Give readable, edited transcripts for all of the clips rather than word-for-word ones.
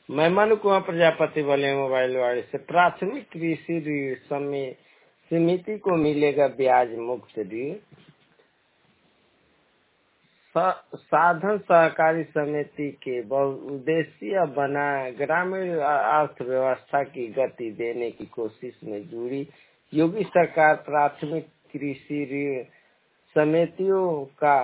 मैं मनु कुमार प्रजापति वाले मोबाइल वाले से प्राथमिक कृषि ऋण समिति को मिलेगा ब्याज मुक्त ऋण। साधन सहकारी समिति के बहुउद्देशीय बना ग्रामीण अर्थव्यवस्था की गति देने की कोशिश में जुड़ी योगी सरकार प्राथमिक कृषि ऋण समितियों का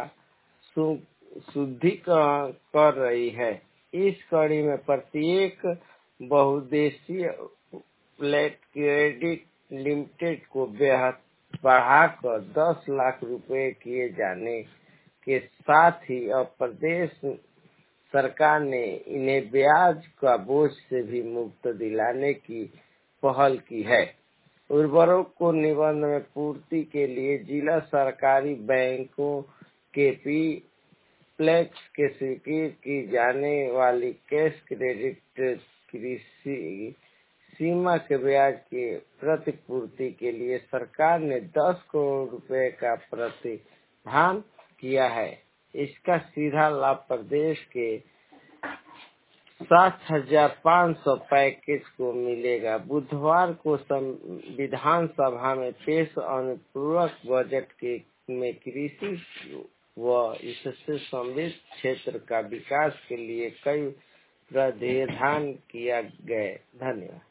शुद्धिकरण कर रही है। इस कड़ी में प्रत्येक बहुउद्देशीय फ्लैट क्रेडिट लिमिटेड को बढ़ाकर 10 लाख रुपए किए जाने के साथ ही अब प्रदेश सरकार ने इन्हें ब्याज का बोझ से भी मुक्त दिलाने की पहल की है। उर्वरक को निबंध में पूर्ति के लिए जिला सरकारी बैंकों के प्लेक्स के स्वीकृत की जाने वाली कैश क्रेडिट कृषि सीमा के ब्याज के प्रतिपूर्ति के लिए सरकार ने 10 करोड़ रुपए का प्रावधान किया है। इसका सीधा लाभ प्रदेश के 7,500 पैकेज को मिलेगा। बुधवार को विधानसभा में पेश अनुपूरक बजट में कृषि व इससे संबंधित क्षेत्र का विकास के लिए कई प्रावधान किया गए। धन्यवाद।